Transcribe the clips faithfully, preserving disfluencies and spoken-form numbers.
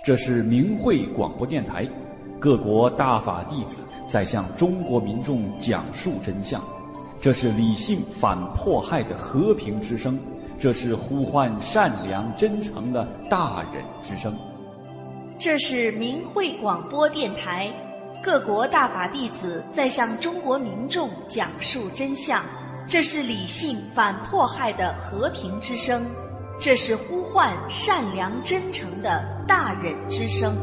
这是明慧广播电台，各国大法弟子在向中国民众讲述真相。这是理性反迫害的和平之声，这是呼唤善良真诚的大忍之声。 这是明慧广播电台，各国大法弟子在向中国民众讲述真相。这是理性反迫害的和平之声，这是呼唤善良真诚的大忍之声。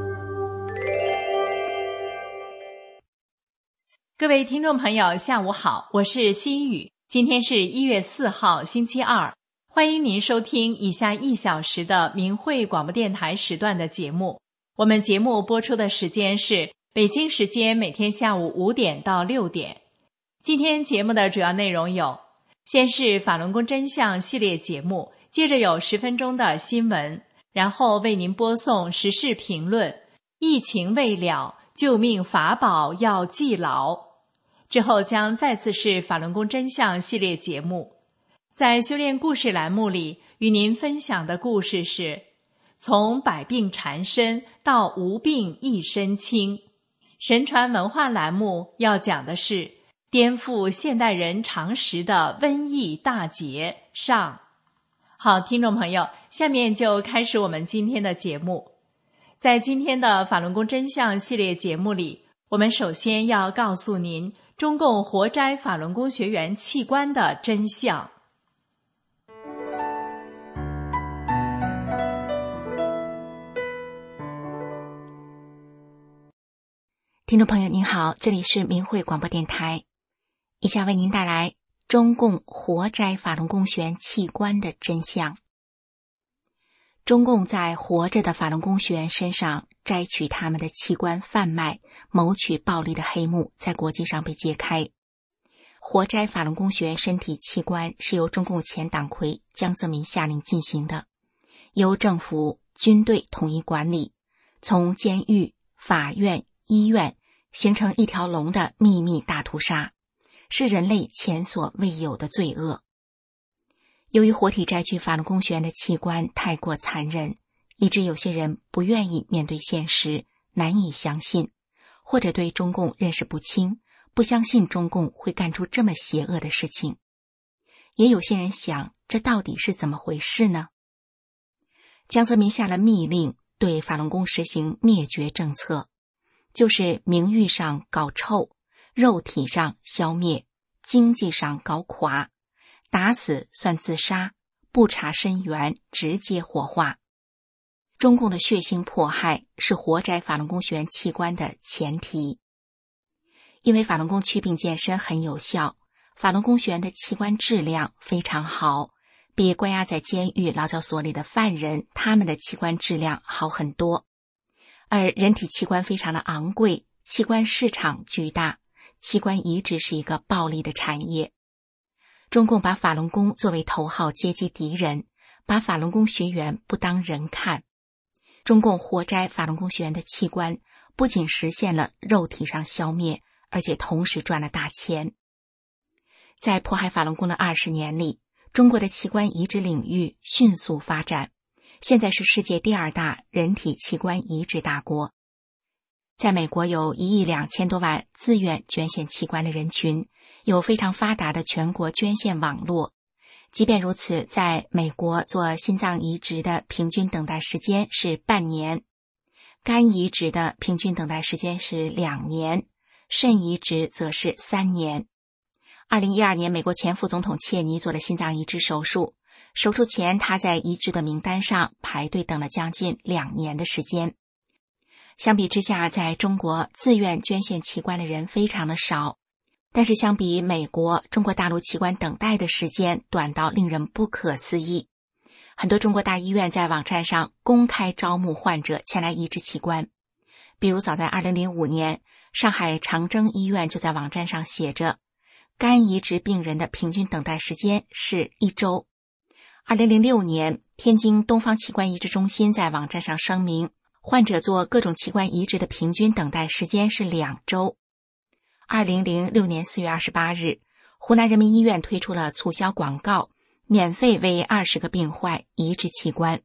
各位听众朋友，下午好，我是心雨。今天是一月四号，星期二，欢迎您收听以下一小时的明慧广播电台时段的节目。我们节目播出的时间是北京时间每天下午五点到六点。今天节目的主要内容有：先是法轮功真相系列节目，接着有十分钟的新闻，然后为您播送时事评论，疫情未了，救命法宝要记牢。之后将再次是法轮功真相系列节目。在修炼故事栏目里，与您分享的故事是从百病缠身到无病一身轻。神传文化栏目要讲的是颠覆现代人常识的瘟疫大劫上。好，听众朋友，下面就开始我们今天的节目。在今天的法轮功真相系列节目里，我们首先要告诉您中共活摘法轮功学员器官的真相。 听众朋友您好，这里是明慧广播电台，以下为您带来中共活摘法轮功学员器官的真相。中共在活着的法轮功学员身上摘取他们的器官贩卖、谋取暴利的黑幕在国际上被揭开。活摘法轮功学员身体器官是由中共前党魁江泽民下令进行的，由政府、军队统一管理，从监狱、法院、医院形成一条龙的秘密大屠杀，是人类前所未有的罪恶。由于活体摘取法轮功学员的器官太过残忍，以致有些人不愿意面对现实，难以相信，或者对中共认识不清，不相信中共会干出这么邪恶的事情。也有些人想，这到底是怎么回事呢？江泽民下了密令，对法轮功实行灭绝政策，就是名誉上搞臭，肉体上消灭，经济上搞垮，打死算自杀，不查身源，直接火化。中共的血腥迫害是活摘法轮功学员器官的前提。因为法轮功祛病健身很有效，法轮功学员的器官质量非常好，比关押在监狱、劳教所里的犯人他们的器官质量好很多。而人体器官非常的昂贵，器官市场巨大，器官移植是一个暴利的产业。中共把法轮功作为头号阶级敌人，把法轮功学员不当人看。中共活摘法轮功学员的器官，不仅实现了肉体上消灭，而且同时赚了大钱。在迫害法轮功的二十年里，中国的器官移植领域迅速发展，现在是世界第二大人体器官移植大国。在美国有一亿两千多万自愿捐献器官的人群，有非常发达的全国捐献网络。即便如此，在美国做心脏移植的平均等待时间是半年，肝移植的平均等待时间是两年，肾移植则是三年。二零一二年，美国前副总统切尼做了心脏移植手术，手术前他在移植的名单上排队等了将近两年的时间。相比之下，在中国自愿捐献器官的人非常的少，但是相比美国，中国大陆器官等待的时间短到令人不可思议。很多中国大医院在网站上公开招募患者前来移植器官。比如早在二零零五年，上海长征医院就在网站上写着，肝移植病人的平均等待时间是一周。二零零六年，天津东方器官移植中心在网站上声明，患者做各种器官移植的平均等待时间是两周。二零零六年四月二十八日，湖南人民医院推出了促销广告，免费为二十个病患移植器官，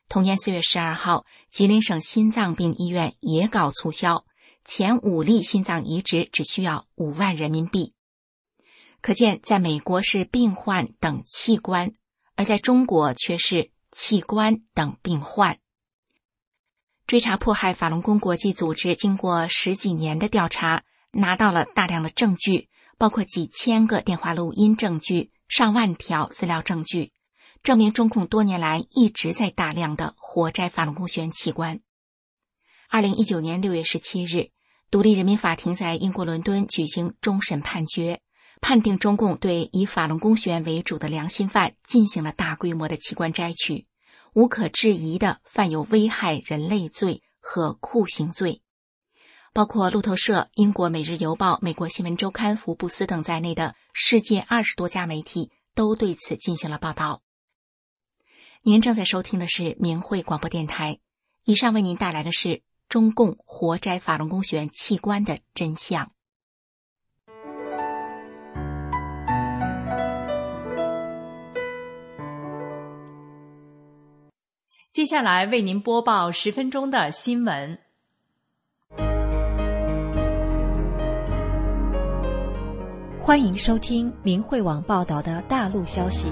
同年四月十二号，吉林省心脏病医院也搞促销，前五例心脏移植只需要五万人民币。可见在美国是病患等器官，而在中国却是器官等病患。追查迫害法轮功国际组织经过十几年的调查，拿到了大量的证据，包括几千个电话录音证据、上万条资料证据，证明中共多年来一直在大量的活摘法轮功学员器官。二零一九年六月十七日，独立人民法庭在英国伦敦举行终审判决，判定中共对以法轮功学员为主的良心犯进行了大规模的器官摘取，无可置疑的犯有危害人类罪和酷刑罪。包括路透社、英国每日邮报、美国新闻周刊、福布斯等在内的世界二十多家媒体都对此进行了报道。您正在收听的是明慧广播电台，以上为您带来的是中共活摘法轮功学员器官的真相。 接下来为您播报十分钟的新闻。 欢迎收听明慧网报道的大陆消息。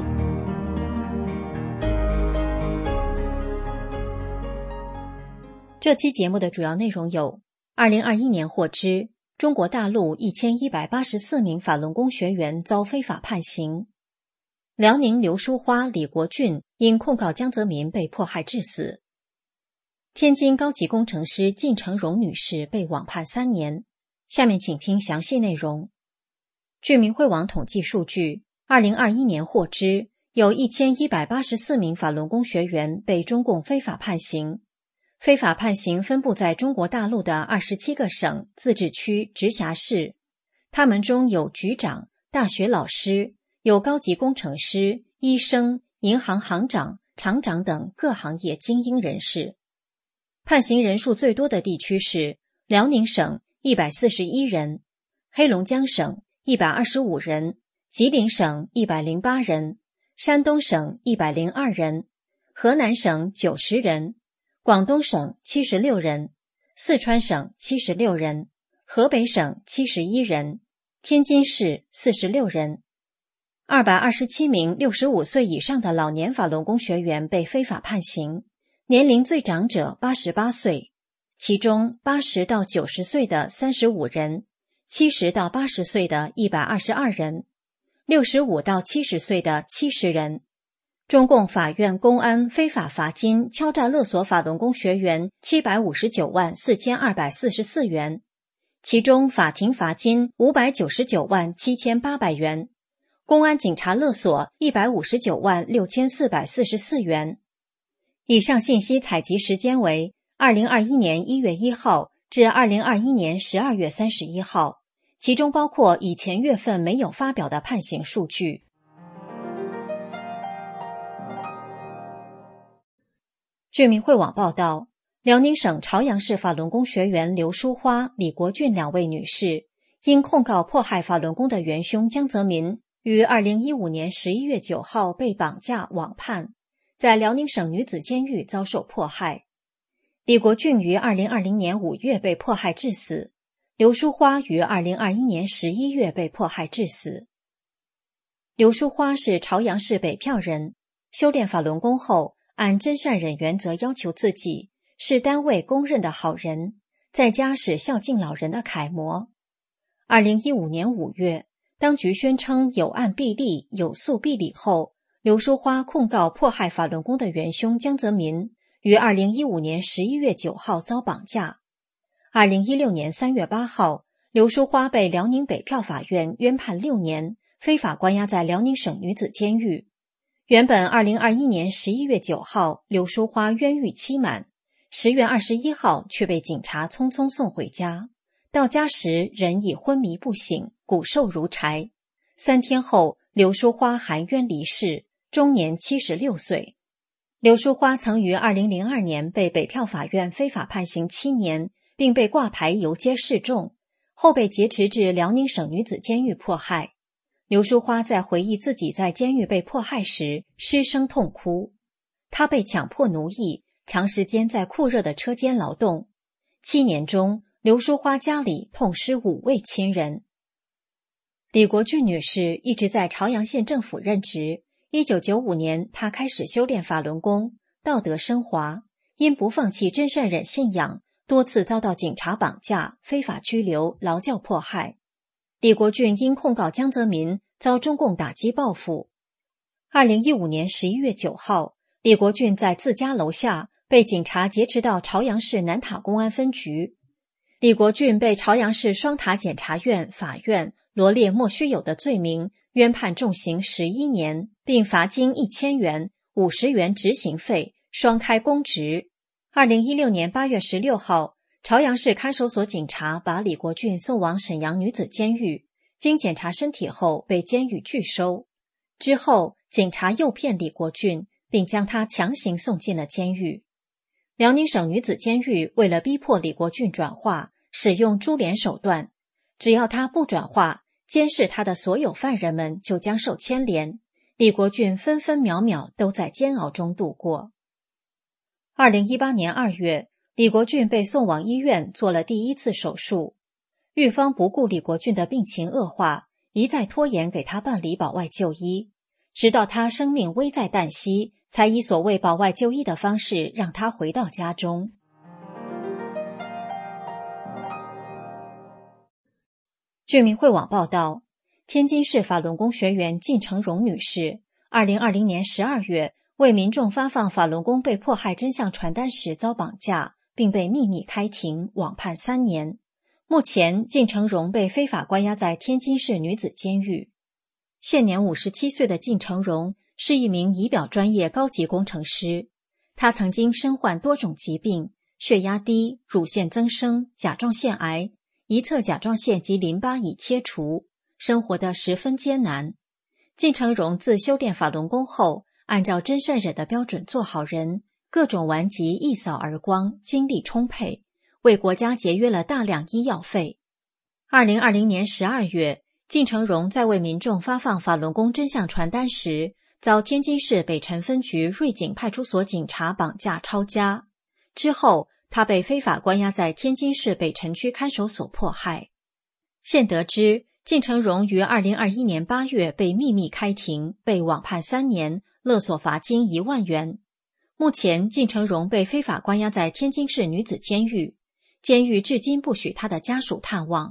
这期节目的主要内容有：二零二一年获知，中国大陆一千一百八十四名法轮功学员遭非法判刑；辽宁刘淑花、李国俊因控告江泽民被迫害致死；天津高级工程师靳成荣女士被网判三年。下面请听详细内容。据明慧网统计数据，二零二一年获知，有一千一百八十四名法轮功学员被中共非法判刑。非法判刑分布在中国大陆的二十七个省、自治区、直辖市，他们中有局长、大学老师，有高级工程师、医生、银行行长、厂长等各行业精英人士。判刑人数最多的地区是辽宁省一百四十一人，黑龙江省一百二十五人，吉林省一百零八人，山东省一百零二人，河南省九十人，广东省七十六人，四川省七十六人，河北省七十一人，天津市四十六人。二百二十七名六十五岁以上的老年法轮功学员被非法判刑，年龄最长者八十八岁，其中八十到九十岁的三十五人，七十到八十岁的一百二十二人，六十五到七十岁的七十人。中共法院公安非法罚金敲诈勒索法轮功学员七百五十九万四千二百四十四元，其中法庭罚金五百九十九万七千八百元，公安警察勒索一百五十九万六千四百四十四元。以上信息采集时间为二零二一年一月一号至二零二一年十二月三十一号，其中包括以前月份没有发表的判刑数据。据明慧网报道，辽宁省朝阳市法轮功学员刘淑花、李国俊两位女士因控告迫害法轮功的元凶江泽民，于二零一五年十一月九号被绑架网判，在辽宁省女子监狱遭受迫害。李国俊于二零二零年五月被迫害致死，刘淑花于二零二一年十一月被迫害致死。刘淑花是朝阳市北票人，修炼法轮功后，按真善忍原则要求自己，是单位公认的好人，在家是孝敬老人的楷模。二零一五年五月，当局宣称有案必立、有诉必理后，刘淑花控告迫害法轮功的元凶江泽民，于二零一五年十一月九号遭绑架。二零一六年三月八号，刘淑花被辽宁北票法院冤判六年，非法关押在辽宁省女子监狱。原本二零二一年十一月九号，刘淑花冤狱期满，十月二十一号却被警察匆匆送回家。到家时人已昏迷不醒，骨瘦如柴。三天后，刘淑花含冤离世，终年七十六岁。刘淑花曾于二零零二年被北票法院非法判刑七年，并被挂牌游街示众，后被劫持至辽宁省女子监狱迫害。刘淑花在回忆自己在监狱被迫害时，失声痛哭。她被强迫奴役， 长时间在酷热的车间劳动。七年中，刘淑花家里痛失五位亲人。李国俊女士一直在朝阳县政府任职。一九九五年，她开始修炼法轮功，道德升华。因不放弃真善忍信仰，多次遭到警察绑架、非法拘留、劳教迫害。李国俊因控告江泽民，遭中共打击报复。二零一五年十一月九号，李国俊在自家楼下被警察劫持到朝阳市南塔公安分局。李国俊被朝阳市双塔检察院、法院罗列莫须有的罪名，冤判重刑十一年，并罚金一千元、五十元执行费，双开公职。二零一六年八月十六号，朝阳市看守所警察把李国俊送往沈阳女子监狱，经检查身体后被监狱拒收。之后，警察诱骗李国俊，并将他强行送进了监狱。辽宁省女子监狱为了逼迫李国俊转化，使用株连手段，只要他不转化，监视他的所有犯人们就将受牵连。李国俊分分秒秒都在煎熬中度过。二零一八年二月，李国俊被送往医院做了第一次手术。狱方不顾李国俊的病情恶化，一再拖延给他办理保外就医，直到他生命危在旦夕，才以所谓保外就医的方式让他回到家中。据明慧网报道，天津市法轮功学员靳成荣女士二零二零年十二月为民众发放法轮功被迫害真相传单时遭绑架，并被秘密开庭，网判三年。目前，靳成荣被非法关押在天津市女子监狱。现年五十七岁的靳成荣是一名仪表专业高级工程师，他曾经身患多种疾病，血压低、乳腺增生、甲状腺癌，一侧甲状腺及淋巴已切除，生活得十分艰难。靳成荣自修炼法轮功后，按照真善忍的标准做好人，各种顽疾一扫而光，精力充沛，为国家节约了大量医药费。二零二零年十二月，靳成荣在为民众发放法轮功真相传单时，遭天津市北辰分局瑞景派出所警察绑架抄家。之后，他被非法关押在天津市北辰区看守所迫害。现得知，靳成荣于二零二一年八月被秘密开庭，被网判三年，勒索罚金一万元。目前，靳成荣被非法关押在天津市女子监狱，监狱至今不许他的家属探望。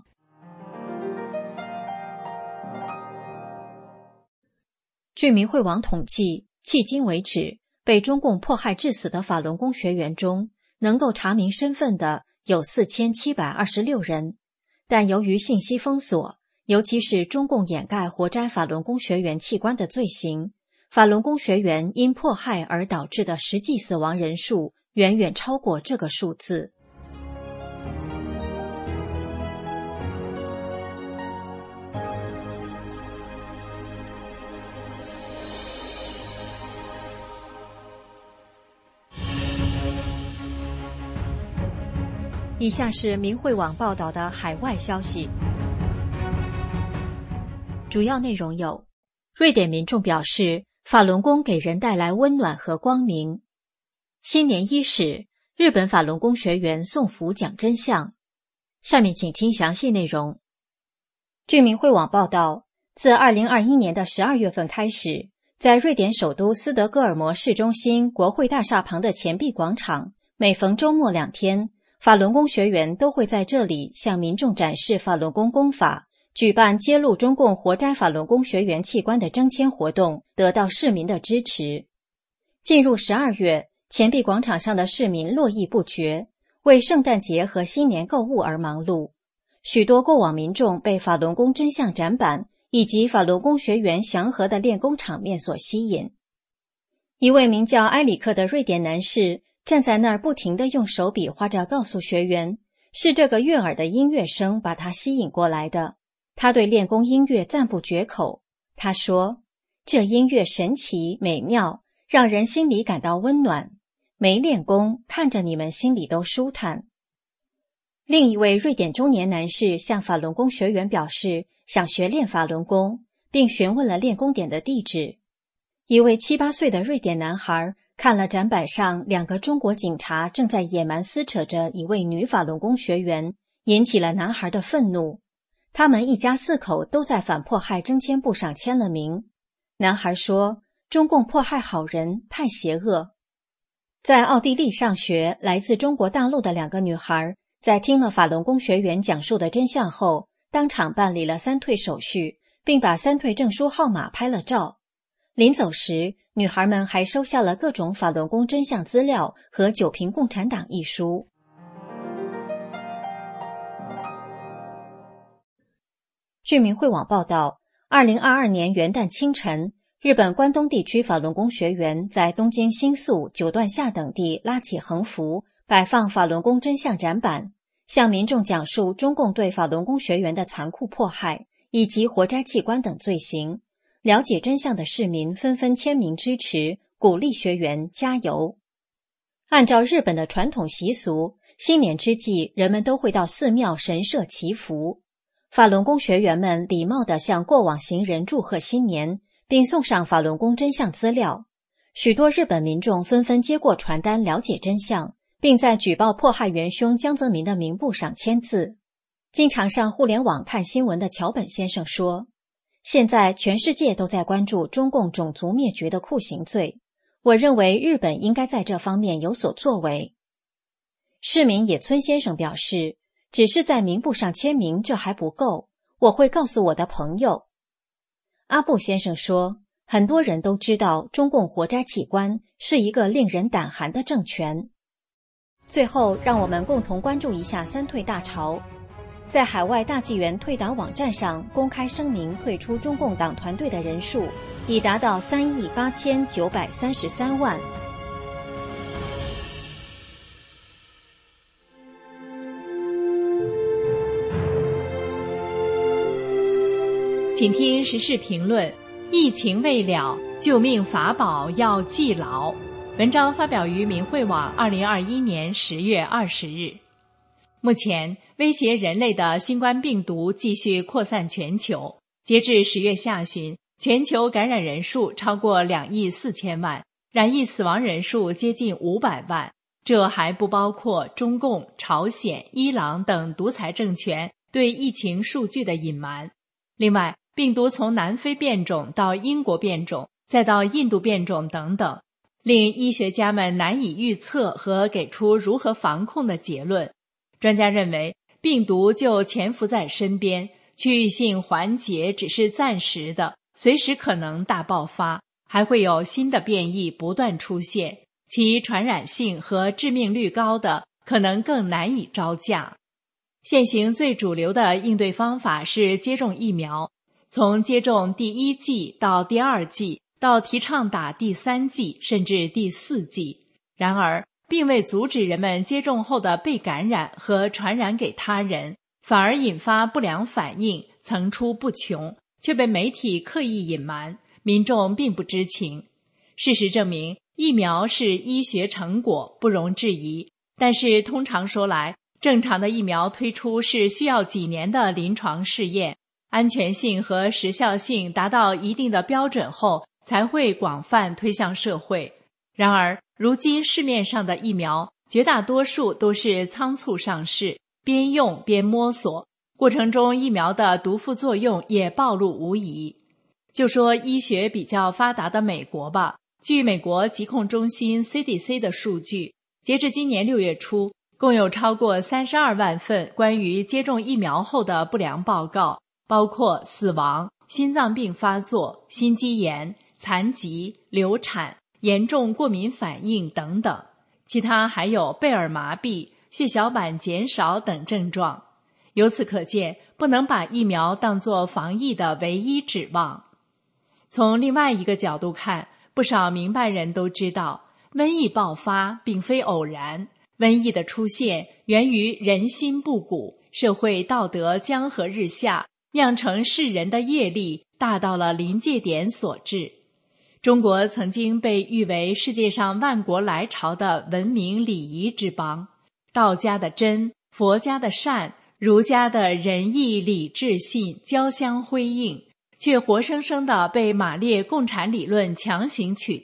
据明慧网统计，迄今为止，被中共迫害致死的法轮功学员中，能够查明身份的有四千七百二十六人，但由于信息封锁，尤其是中共掩盖活摘法轮功学员器官的罪行，法轮功学员因迫害而导致的实际死亡人数远远超过这个数字。以下是明慧网报道的海外消息，主要内容有：瑞典民众表示，法轮功给人带来温暖和光明；新年伊始，日本法轮功学员送福讲真相。下面请听详细内容。据明慧网报道，自二零二一年的十二月份开始，在瑞典首都斯德哥尔摩市中心国会大厦旁的钱币广场，每逢周末两天，法轮功学员都会在这里向民众展示法轮功功法，举办揭露中共活摘法轮功学员器官的征签活动，得到市民的支持。进入十二月，钱币广场上的市民络绎不绝，为圣诞节和新年购物而忙碌。许多过往民众被法轮功真相展板以及法轮功学员祥和的练功场面所吸引。一位名叫埃里克的瑞典男士站在那儿不停地用手比划着告诉学员，是这个悦耳的音乐声把他吸引过来的。他对练功音乐赞不绝口。他说，这音乐神奇美妙，让人心里感到温暖。没练功，看着你们心里都舒坦。另一位瑞典中年男士向法轮功学员表示，想学练法轮功，并询问了练功点的地址。一位七八岁的瑞典男孩看了展板上两个中国警察正在野蛮撕扯着一位女法轮功学员，引起了男孩的愤怒。他们一家四口都在反迫害征签簿上签了名。男孩说，中共迫害好人太邪恶。在奥地利上学，来自中国大陆的两个女孩在听了法轮功学员讲述的真相后，当场办理了三退手续，并把三退证书号码拍了照。临走时，女孩们还收下了各种法轮功真相资料和《九评共产党》一书。据明慧网报道，二零二二年元旦清晨，日本关东地区法轮功学员在东京新宿、九段下等地拉起横幅，摆放法轮功真相展板，向民众讲述中共对法轮功学员的残酷迫害以及活摘器官等罪行。了解真相的市民纷纷签名支持，鼓励学员加油。按照日本的传统习俗，新年之际，人们都会到寺庙神社祈福。法轮功学员们礼貌地向过往行人祝贺新年，并送上法轮功真相资料。许多日本民众纷纷接过传单了解真相，并在举报迫害元凶江泽民的名簿上签字。经常上互联网看新闻的桥本先生说，现在全世界都在关注中共种族灭绝的酷刑罪，我认为日本应该在这方面有所作为。市民野村先生表示，只是在名簿上签名这还不够，我会告诉我的朋友。阿布先生说，很多人都知道中共活摘器官是一个令人胆寒的政权。最后，让我们共同关注一下三退大潮。在海外大纪元退党网站上公开声明退出中共党团队的人数已达到三亿八千九百三十三万。 请听时事评论：疫情未了，救命法宝要记牢。文章发表于明慧网，二零二一年十月二十日。目前，威胁人类的新冠病毒继续扩散全球。截至十月下旬，全球感染人数超过两亿四千万，染疫死亡人数接近五百万。这还不包括中共、朝鲜、伊朗等独裁政权对疫情数据的隐瞒。另外，病毒从南非变种到英国变种，再到印度变种等等，令医学家们难以预测和给出如何防控的结论。专家认为，病毒就潜伏在身边，区域性缓解只是暂时的，随时可能大爆发，还会有新的变异不断出现，其传染性和致命率高的可能更难以招架。现行最主流的应对方法是接种疫苗，从接种第一剂到第二剂，到提倡打第三剂甚至第四剂。然而，并未阻止人们接种后的被感染和传染给他人，反而引发不良反应层出不穷，却被媒体刻意隐瞒，民众并不知情。事实证明，疫苗是医学成果，不容置疑。但是通常说来，正常的疫苗推出是需要几年的临床试验，安全性和时效性达到一定的标准后，才会广泛推向社会。然而，如今市面上的疫苗绝大多数都是仓促上市，边用边摸索，过程中疫苗的毒副作用也暴露无遗。就说医学比较发达的美国吧，据美国疾控中心 C D C 的数据，截至今年六月初，共有超过三十二万份关于接种疫苗后的不良报告，包括死亡、心脏病发作、心肌炎、残疾、流产、严重过敏反应等等，其他还有贝尔麻痹、血小板减少等症状。由此可见，不能把疫苗当作防疫的唯一指望。从另外一个角度看，不少明白人都知道，瘟疫爆发并非偶然，瘟疫的出现源于人心不古，社会道德江河日下，酿成世人的业力大到了临界点所致。中国曾经被誉为世界上万国来朝的文明礼仪之邦，道家的真，佛家的善，儒家的仁义礼智信交相辉映，却活生生地被马列共产理论强行取代，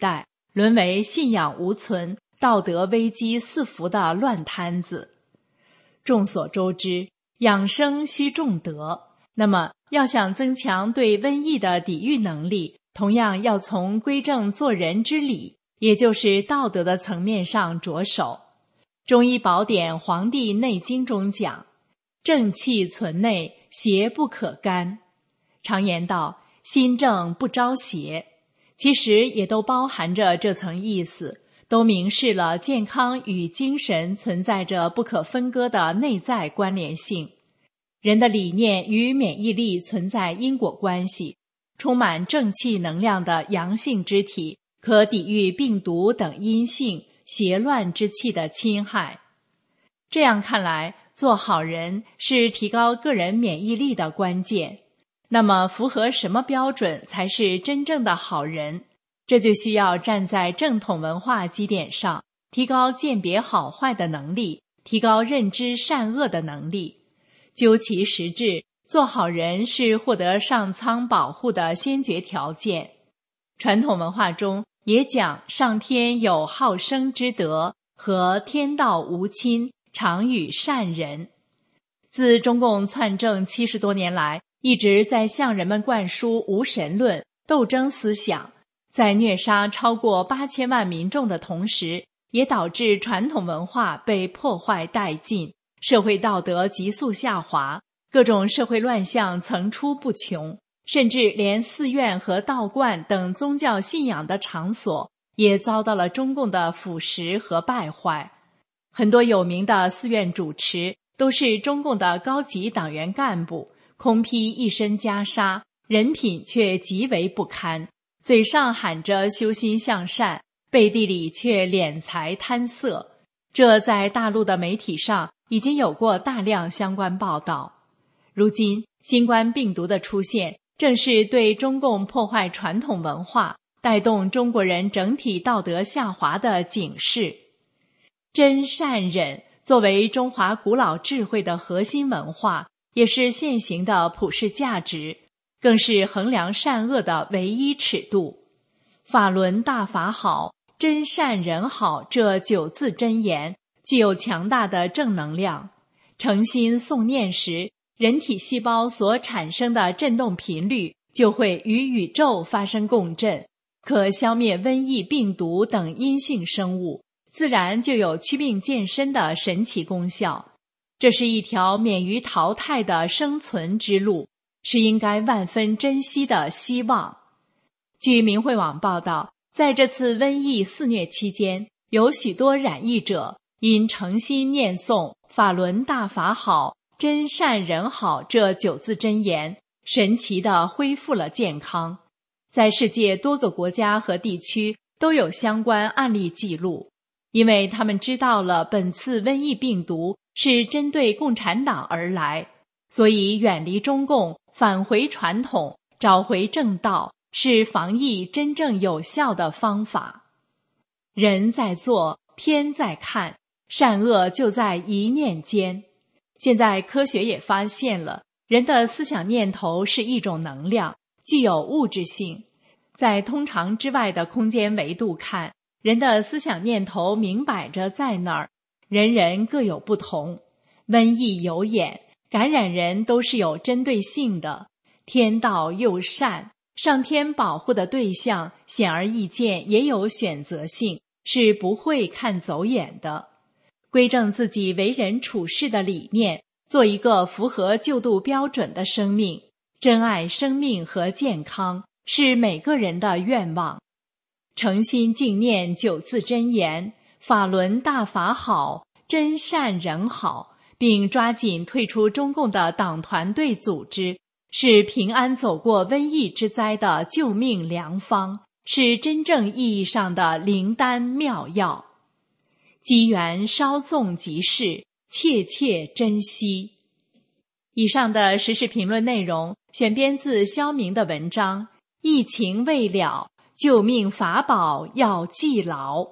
沦为信仰无存、道德危机四伏的乱摊子。众所周知，养生需重德，那么要想增强对瘟疫的抵御能力，同样要从归正做人之理，也就是道德的层面上着手。中医宝典《黄帝内经》中讲，正气存内，邪不可干。常言道，心正不招邪，其实也都包含着这层意思，都明示了健康与精神存在着不可分割的内在关联性。人的理念与免疫力存在因果关系，充满正气能量的阳性之体可抵御病毒等阴性邪乱之气的侵害。这样看来，做好人是提高个人免疫力的关键。那么符合什么标准才是真正的好人？这就需要站在正统文化基点上，提高鉴别好坏的能力，提高认知善恶的能力。究其实质，做好人是获得上苍保护的先决条件。传统文化中也讲上天有好生之德和天道无亲，常与善人。自中共篡政七十多年来，一直在向人们灌输无神论、斗争思想，在虐杀超过八千万民众的同时，也导致传统文化被破坏殆尽，社会道德急速下滑，各种社会乱象层出不穷，甚至连寺院和道观等宗教信仰的场所也遭到了中共的腐蚀和败坏。很多有名的寺院主持都是中共的高级党员干部，空披一身袈裟，人品却极为不堪，嘴上喊着修心向善，背地里却敛财贪色。这在大陆的媒体上已经有过大量相关报道。如今新冠病毒的出现，正是对中共破坏传统文化，带动中国人整体道德下滑的警示。真善忍作为中华古老智慧的核心文化，也是现行的普世价值，更是衡量善恶的唯一尺度。法轮大法好，真善忍好这九字真言具有强大的正能量。诚心诵念时，人体细胞所产生的振动频率就会与宇宙发生共振，可消灭瘟疫、病毒等阴性生物，自然就有祛病健身的神奇功效。这是一条免于淘汰的生存之路，是应该万分珍惜的希望。据明慧网报道，在这次瘟疫肆虐期间，有许多染疫者因诚心念诵法轮大法好，真善忍好这九字真言，神奇地恢复了健康。在世界多个国家和地区都有相关案例记录，因为他们知道了本次瘟疫病毒是针对共产党而来，所以远离中共，返回传统，找回正道，是防疫真正有效的方法。人在做，天在看，善恶就在一念间。现在科学也发现了，人的思想念头是一种能量，具有物质性。在通常之外的空间维度看，人的思想念头明摆着在那儿，人人各有不同。瘟疫有眼，感染人都是有针对性的，天道又善，上天保护的对象显而易见也有选择性，是不会看走眼的。归正自己为人处事的理念，做一个符合救度标准的生命，珍爱生命和健康，是每个人的愿望。诚心敬念九字真言，法轮大法好，真善忍好，并抓紧退出中共的党团队组织，是平安走过瘟疫之灾的救命良方，是真正意义上的灵丹妙药。机缘稍纵即逝，切切珍惜。以上的时事评论内容选编自肖明的文章《疫情未了，救命法宝要记牢》。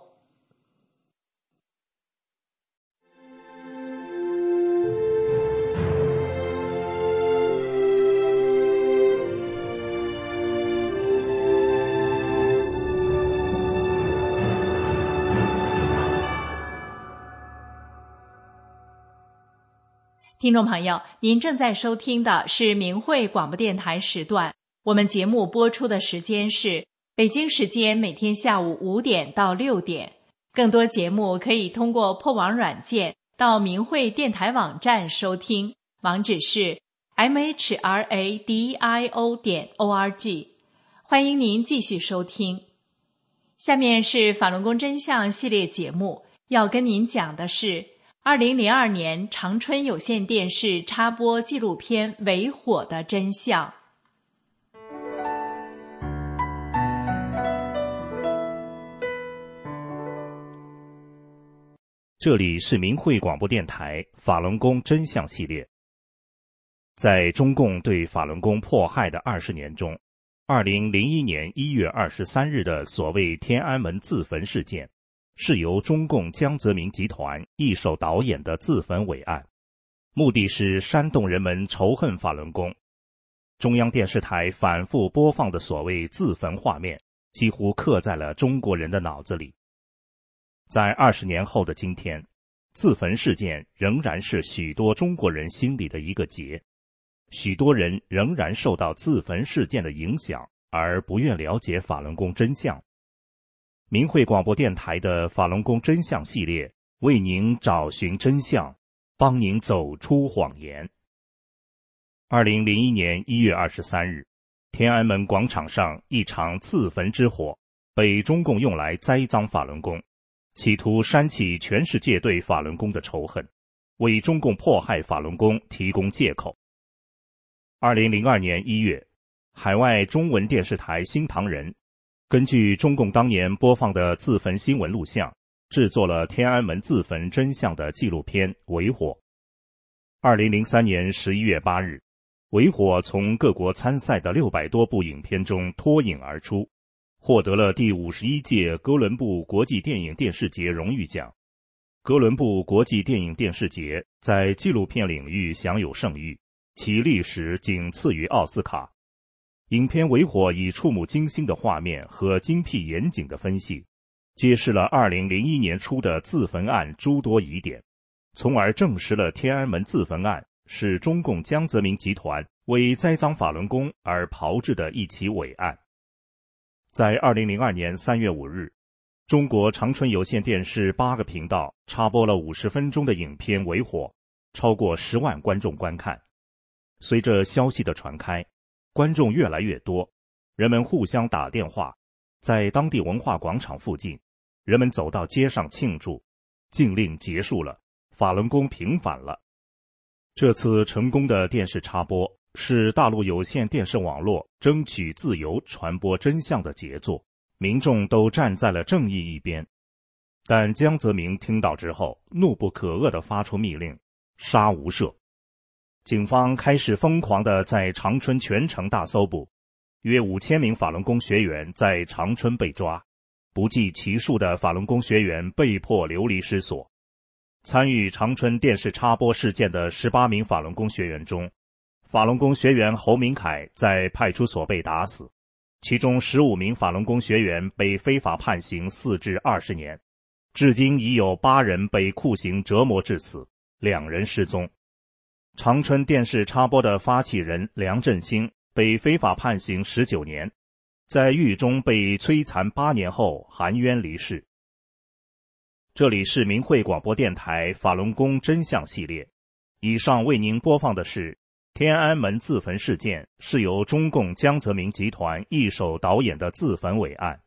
听众朋友，您正在收听的是明慧广播电台时段，我们节目播出的时间是北京时间每天下午五点到六点。更多节目可以通过破网软件到明慧电台网站收听，网址是 m h r a d i o 点 o r g。 欢迎您继续收听。下面是法轮功真相系列节目，要跟您讲的是二零零二年长春有线电视插播纪录片《为火》的真相。 这里是明慧广播电台法轮功真相系列。在中共对法轮功迫害的二十年中，二零零一年一月二十三日的所谓天安门自焚事件，是由中共江泽民集团一手导演的自焚伟案，目的是煽动人们仇恨法轮功。中央电视台反复播放的所谓自焚画面，几乎刻在了中国人的脑子里。在二十年后的今天，自焚事件仍然是许多中国人心里的一个结，许多人仍然受到自焚事件的影响，而不愿了解法轮功真相。明慧广播电台的法轮功真相系列为您找寻真相，帮您走出谎言。二零零一年一月二十三日，天安门广场上一场自焚之火被中共用来栽赃法轮功，企图煽起全世界对法轮功的仇恨，为中共迫害法轮功提供借口。二零零二年一月，海外中文电视台新唐人根据中共当年播放的自焚新闻录像，制作了天安门自焚真相的纪录片《为火》。二零零三年十一月八日，《为火》从各国参赛的六百多部影片中脱颖而出，获得了第五十一届哥伦布国际电影电视节荣誉奖。哥伦布国际电影电视节在纪录片领域享有盛誉，其历史仅次于奥斯卡。影片《为火》以触目惊心的画面和精辟严谨的分析，揭示了二零零一年初的自焚案诸多疑点，从而证实了天安门自焚案是中共江泽民集团为栽赃法轮功而炮制的一起伪案。在二零零二年三月五日，中国长春有线电视八个频道插播了五十分钟的影片《为火》，超过十万观众观看。随着消息的传开，观众越来越多，人们互相打电话，在当地文化广场附近，人们走到街上庆祝，禁令结束了，法轮功平反了。这次成功的电视插播是大陆有线电视网络争取自由传播真相的杰作，民众都站在了正义一边。但江泽民听到之后，怒不可遏地发出密令，杀无赦。警方开始疯狂地在长春全城大搜捕，约五千名法轮功学员在长春被抓，不计其数的法轮功学员被迫流离失所。参与长春电视插播事件的十八名法轮功学员中，法轮功学员侯明凯在派出所被打死，其中十五名法轮功学员被非法判刑四至二十年，至今已有八人被酷刑折磨致死，两人失踪。长春电视插播的发起人梁振兴被非法判刑十九年，在狱中被摧残八年后含冤离世。这里是明慧广播电台法轮功真相系列，以上为您播放的是天安门自焚事件是由中共江泽民集团一手导演的自焚伪案。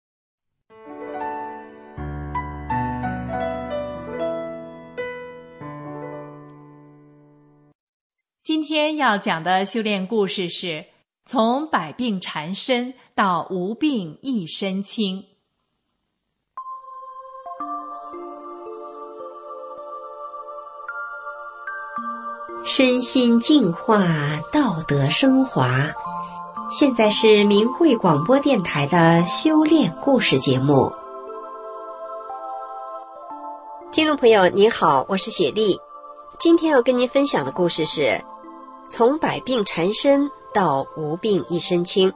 今天要讲的修炼故事是从百病缠身到无病一身轻。 身心净化，道德升华。现在是明慧广播电台的修炼故事节目。听众朋友您好，我是雪莉。今天要跟您分享的故事是从百病缠身到无病一身轻。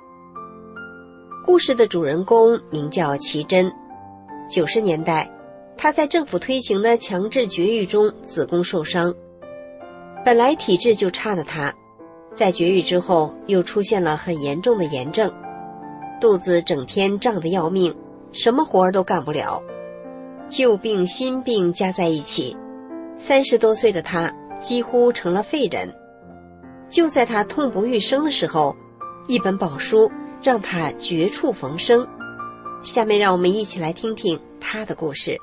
故事的主人公名叫奇珍。九十年代， 他在政府推行的强制绝育中子宫受伤，本来体质就差的他，在绝育之后又出现了很严重的炎症，肚子整天胀得要命，什么活儿都干不了，旧病新病加在一起，三十多岁的他几乎成了废人。就在他痛不欲生的时候，一本宝书让他绝处逢生。下面让我们一起来听听他的故事。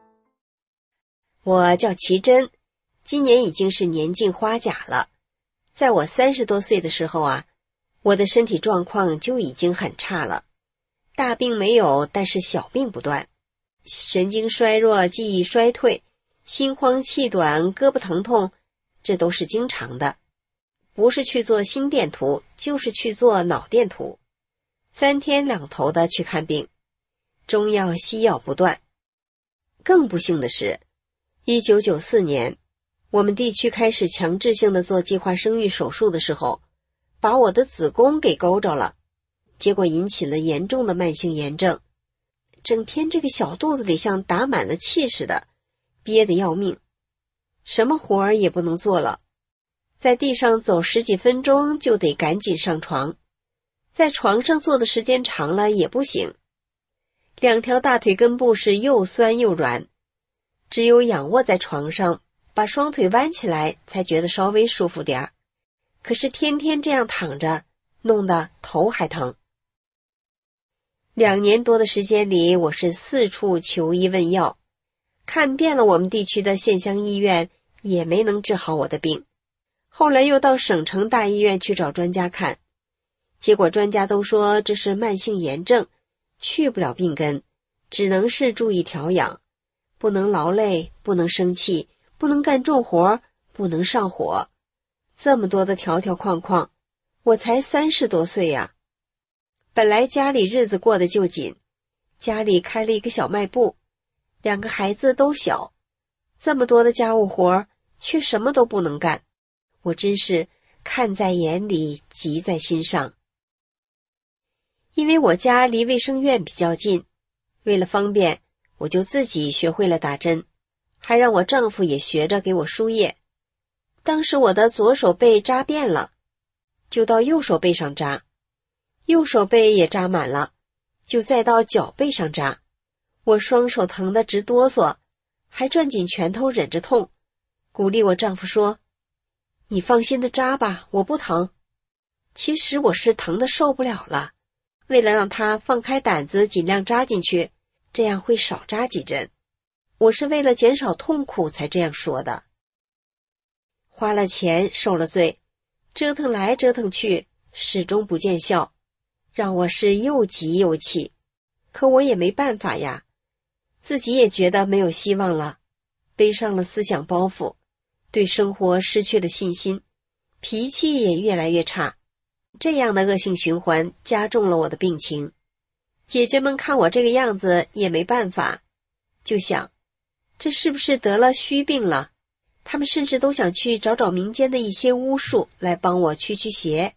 我叫齐珍，今年已经是年近花甲了。在我三十多岁的时候啊，我的身体状况就已经很差了，大病没有，但是小病不断，神经衰弱、记忆衰退、心慌气短、胳膊疼痛，这都是经常的。不是去做心电图，就是去做脑电图，三天两头的去看病，中药西药不断。更不幸的是，一九九四年，我们地区开始强制性的做计划生育手术的时候，把我的子宫给勾着了，结果引起了严重的慢性炎症，整天这个小肚子里像打满了气似的，憋得要命，什么活儿也不能做了，在地上走十几分钟就得赶紧上床，在床上坐的时间长了也不行，两条大腿根部是又酸又软，只有仰卧在床上，把双腿弯起来才觉得稍微舒服点儿。可是天天这样躺着，弄得头还疼。两年多的时间里，我是四处求医问药，看遍了我们地区的县乡医院，也没能治好我的病。后来又到省城大医院去找专家看，结果专家都说这是慢性炎症，去不了病根，只能是注意调养，不能劳累，不能生气，不能干重活，不能上火。这么多的条条框框，我才三十多岁呀、啊。本来家里日子过得就紧，家里开了一个小卖部，两个孩子都小，这么多的家务活，却什么都不能干，我真是看在眼里，急在心上。因为我家离卫生院比较近，为了方便，我就自己学会了打针，还让我丈夫也学着给我输液。当时我的左手背扎遍了，就到右手背上扎，右手背也扎满了，就再到脚背上扎。我双手疼得直哆嗦，还攥紧拳头忍着痛，鼓励我丈夫说：“你放心的扎吧，我不疼。”其实我是疼得受不了了，为了让他放开胆子尽量扎进去，这样会少扎几针。我是为了减少痛苦才这样说的。花了钱受了罪，折腾来折腾去，始终不见效，让我是又急又气。可我也没办法呀，自己也觉得没有希望了，背上了思想包袱，对生活失去了信心，脾气也越来越差。这样的恶性循环加重了我的病情。姐姐们看我这个样子也没办法，就想这是不是得了虚病了，他们甚至都想去找找民间的一些巫术来帮我驱驱邪。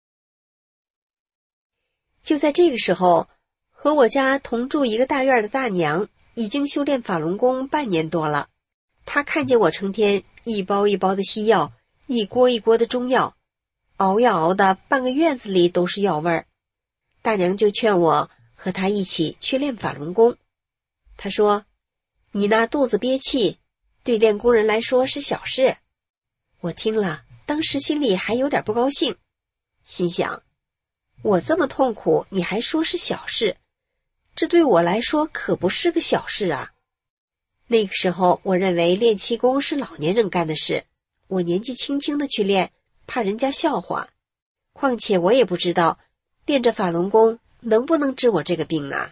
就在这个时候，和我家同住一个大院的大娘已经修炼法轮功半年多了，她看见我成天一包一包的西药，一锅一锅的中药，熬呀熬的半个院子里都是药味儿。大娘就劝我和她一起去练法轮功。她说：“你那肚子憋气，对练功人来说是小事。”我听了，当时心里还有点不高兴，心想：我这么痛苦，你还说是小事，这对我来说可不是个小事啊。那个时候我认为练气功是老年人干的事，我年纪轻轻的去练，怕人家笑话，况且我也不知道练着法轮功能不能治我这个病啊。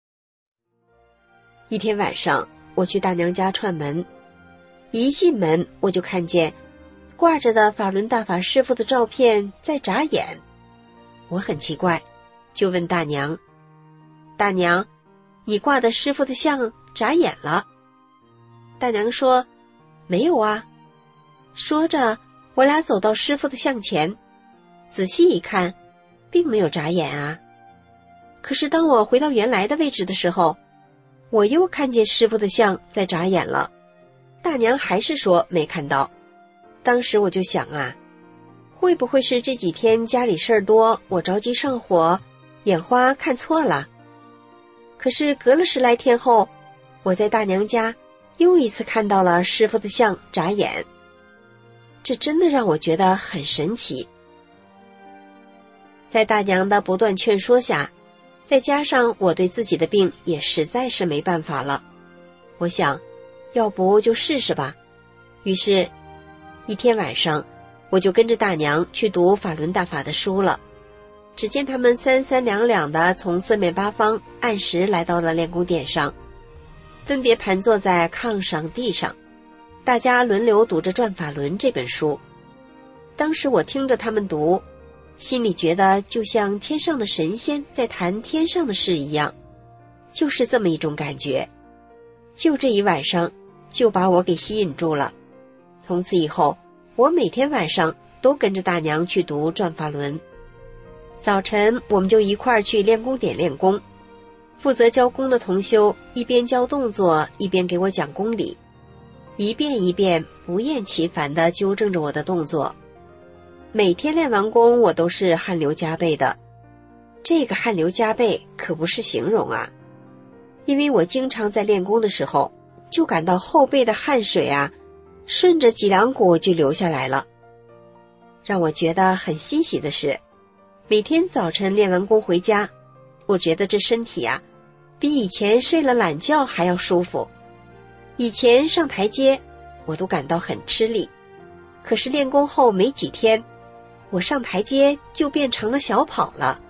一天晚上，我去大娘家串门，一进门我就看见挂着的法轮大法师父的照片在眨眼。我很奇怪，就问大娘：“大娘，你挂的师父的像眨眼了？”大娘说：“没有啊。”说着，我俩走到师父的像前，仔细一看，并没有眨眼啊。可是当我回到原来的位置的时候， 我又看见师傅的像在眨眼了，大娘还是说没看到。当时我就想啊，会不会是这几天家里事儿多，我着急上火，眼花看错了？可是隔了十来天后，我在大娘家又一次看到了师傅的像眨眼，这真的让我觉得很神奇。在大娘的不断劝说下，再加上我对自己的病也实在是没办法了，我想要不就试试吧。于是一天晚上，我就跟着大娘去读法轮大法的书了。只见他们三三两两的从四面八方按时来到了练功点上，分别盘坐在炕上地上，大家轮流读着《转法轮》这本书。当时我听着他们读，心里觉得就像天上的神仙在谈天上的事一样，就是这么一种感觉。就这一晚上就把我给吸引住了。从此以后，我每天晚上都跟着大娘去读《转法轮》。早晨我们就一块儿去练功点练功，负责教功的同修一边教动作一边给我讲功理，一遍一遍不厌其烦地纠正着我的动作。每天练完功我都是汗流浃背的，这个汗流浃背可不是形容啊，因为我经常在练功的时候就感到后背的汗水啊顺着脊梁骨就流下来了。让我觉得很欣喜的是，每天早晨练完功回家，我觉得这身体啊比以前睡了懒觉还要舒服。以前上台阶我都感到很吃力，可是练功后没几天，我上台阶就变成了小跑了。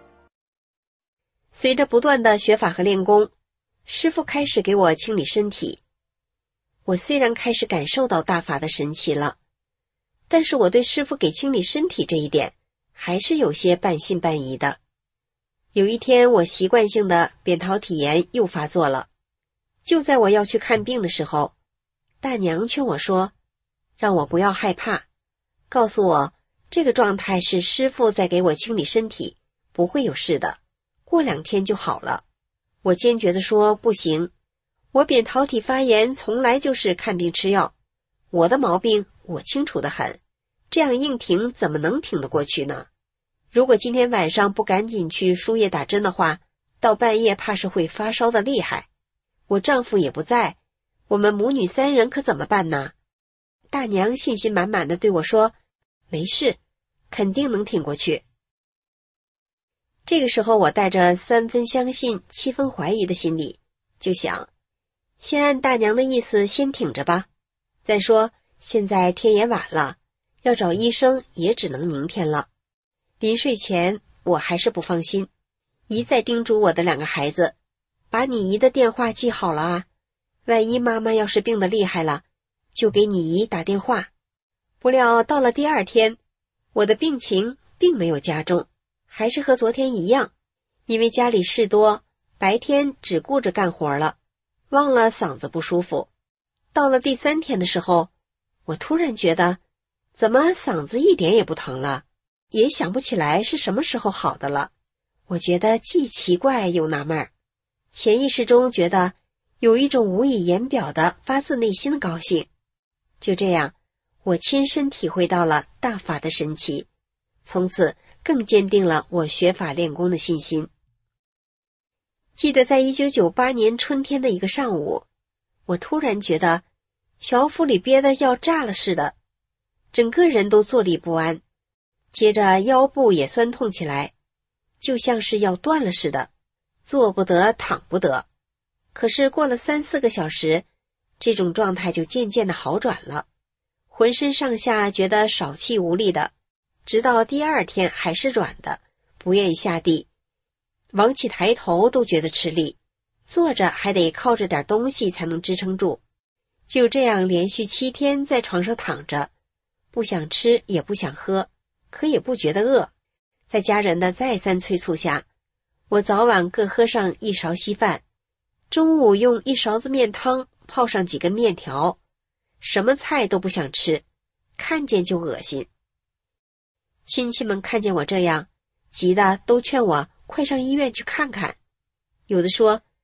随着不断的学法和练功，师父开始给我清理身体。我虽然开始感受到大法的神奇了，但是我对师父给清理身体这一点还是有些半信半疑的。有一天我习惯性的扁桃体炎又发作了，就在我要去看病的时候，大娘劝我说，让我不要害怕，告诉我这个状态是师父在给我清理身体，不会有事的，过两天就好了。我坚决地说不行，我扁桃体发炎从来就是看病吃药，我的毛病我清楚得很，这样硬挺怎么能挺得过去呢？如果今天晚上不赶紧去输液打针的话，到半夜怕是会发烧的厉害。我丈夫也不在，我们母女三人可怎么办呢？大娘信心满满的对我说，没事，肯定能挺过去。这个时候我带着三分相信七分怀疑的心理，就想先按大娘的意思先挺着吧，再说现在天也晚了，要找医生也只能明天了。临睡前我还是不放心，一再叮嘱我的两个孩子，把你姨的电话记好了啊，万一妈妈要是病得厉害了，就给你姨打电话。不料到了第二天，我的病情并没有加重，还是和昨天一样，因为家里事多，白天只顾着干活了，忘了嗓子不舒服。到了第三天的时候，我突然觉得怎么嗓子一点也不疼了，也想不起来是什么时候好的了。我觉得既奇怪又纳闷儿，潜意识中觉得有一种无以言表的发自内心的高兴。就这样，我亲身体会到了大法的神奇，从此更坚定了我学法练功的信心。记得在一九九八年春天的一个上午，我突然觉得小腹里憋得要炸了似的，整个人都坐立不安，接着腰部也酸痛起来，就像是要断了似的，坐不得躺不得。可是过了三四个小时，这种状态就渐渐的好转了，浑身上下觉得少气无力的，直到第二天还是软的，不愿意下地，往起抬头都觉得吃力，坐着还得靠着点东西才能支撑住。就这样连续七天在床上躺着，不想吃也不想喝，可也不觉得饿。在家人的再三催促下，我早晚各喝上一勺稀饭，中午用一勺子面汤泡上几根面条，什么菜都不想吃，看见就恶心。亲戚们看见我这样，急得都劝我快上医院去看看。有的说，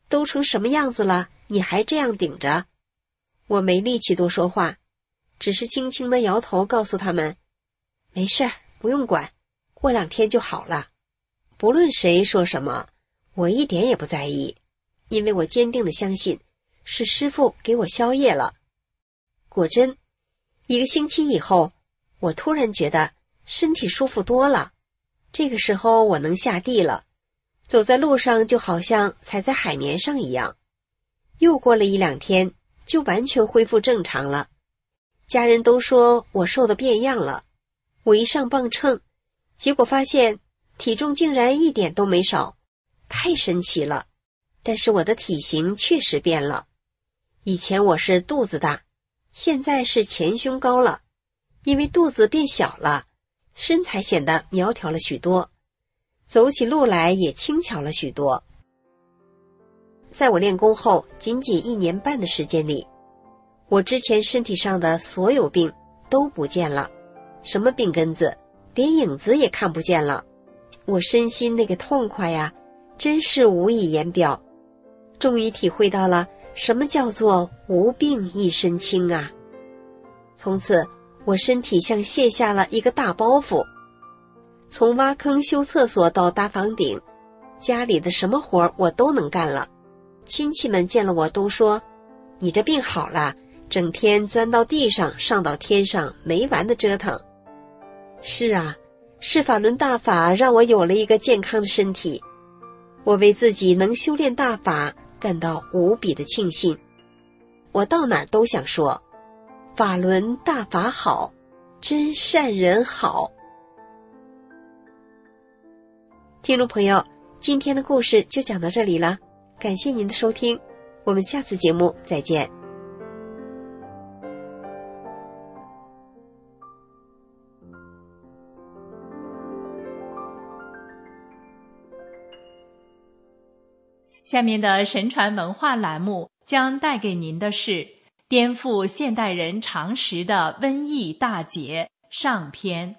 都成什么样子了，你还这样顶着？我没力气多说话，只是轻轻地摇头，告诉他们，没事儿，不用管，过两天就好了。不论谁说什么，我一点也不在意，因为我坚定地相信，是师父给我宵夜了。果真，一个星期以后，我突然觉得身体舒服多了。这个时候我能下地了，走在路上就好像踩在海绵上一样。又过了一两天，就完全恢复正常了。家人都说我瘦得变样了。我一上磅秤，结果发现体重竟然一点都没少，太神奇了。但是我的体型确实变了。以前我是肚子大，现在是前胸高了，因为肚子变小了，身材显得苗条了许多，走起路来也轻巧了许多。在我练功后仅仅一年半的时间里，我之前身体上的所有病都不见了，什么病根子，连影子也看不见了。我身心那个痛快呀，真是无以言表。终于体会到了什么叫做无病一身轻啊！从此我身体像卸下了一个大包袱，从挖坑修厕所到搭房顶，家里的什么活我都能干了。亲戚们见了我都说，你这病好了，整天钻到地上上到天上，没完的折腾。是啊，是法轮大法让我有了一个健康的身体，我为自己能修炼大法感到无比的庆幸。我到哪儿都想说，法轮大法好，真善人好。听众朋友，今天的故事就讲到这里了，感谢您的收听，我们下次节目再见。 下面的神传文化栏目将带给您的是颠覆现代人常识的瘟疫大劫上篇。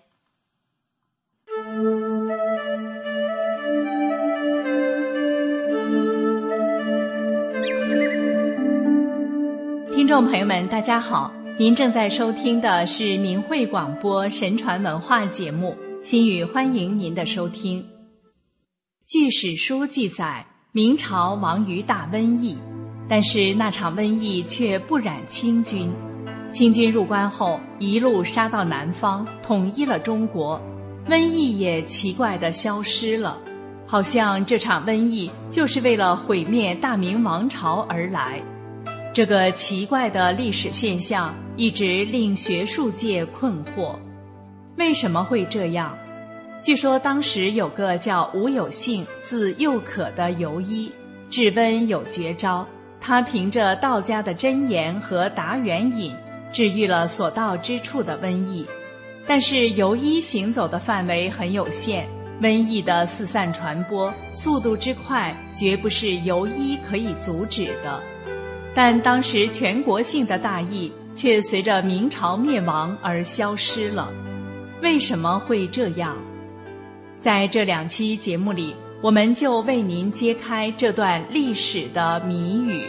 听众朋友们，大家好，您正在收听的是明慧广播神传文化节目，心语欢迎您的收听。据史书记载，明朝亡于大瘟疫，但是那场瘟疫却不染清军。清军入关后，一路杀到南方，统一了中国，瘟疫也奇怪地消失了，好像这场瘟疫就是为了毁灭大明王朝而来。这个奇怪的历史现象一直令学术界困惑，为什么会这样？据说当时有个叫吴有幸，字幼可的游医，治瘟有绝招，他凭着道家的真言和达元饮，治愈了所到之处的瘟疫。但是游医行走的范围很有限，瘟疫的四散传播速度之快，绝不是游医可以阻止的。但当时全国性的大疫却随着明朝灭亡而消失了，为什么会这样？在这两期节目里，我们就为您揭开这段历史的谜语。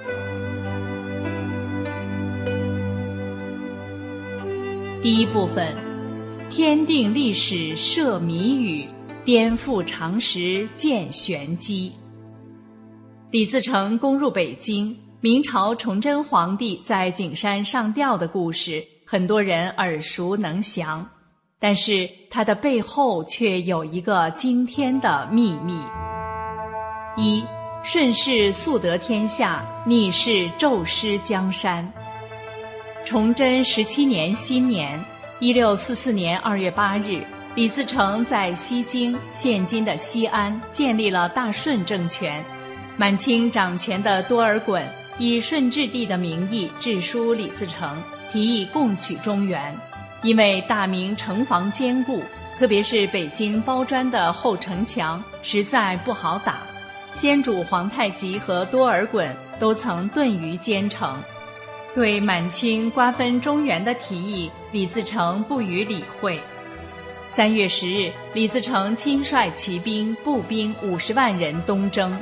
第一部分，天定历史设谜语，颠覆常识见玄机。李自成攻入北京，明朝崇祯皇帝在景山上吊的故事，很多人耳熟能详。但是它的背后却有一个惊天的秘密。一，顺势速得天下，逆势骤失江山。崇祯十七年新年，一六四四年二月八日，李自成在西京（现今的西安）建立了大顺政权。满清掌权的多尔衮以顺治帝的名义致书李自成，提议共取中原。因为大明城防坚固，特别是北京包砖的后城墙实在不好打，先主皇太极和多尔衮都曾遁于坚城。对满清瓜分中原的提议，李自成不予理会。三月十日，李自成亲率骑兵、步兵五十万人东征，